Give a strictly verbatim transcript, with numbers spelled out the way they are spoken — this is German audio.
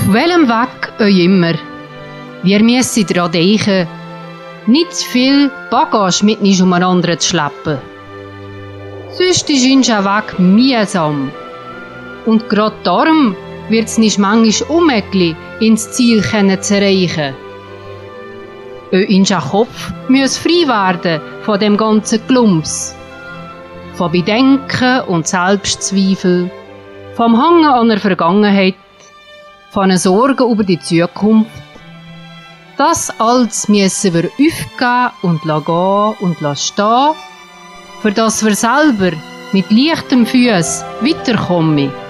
welchem Weg euch immer, wir müssen daran denken, nicht zu viel Bagage mit uns umeinander zu schleppen. Sonst ist unser Weg mühsam. Und gerade darum wird es nicht manchmal unmöglich, ins Ziel zu erreichen. Unser Kopf muss frei werden von dem ganzen Glumps. Von Bedenken und Selbstzweifel, vom Hangen an der Vergangenheit, von den Sorgen über die Zukunft. Das alles müssen wir aufgeben und gehen und stehen, für dass wir selber mit leichtem Fuss weiterkommen.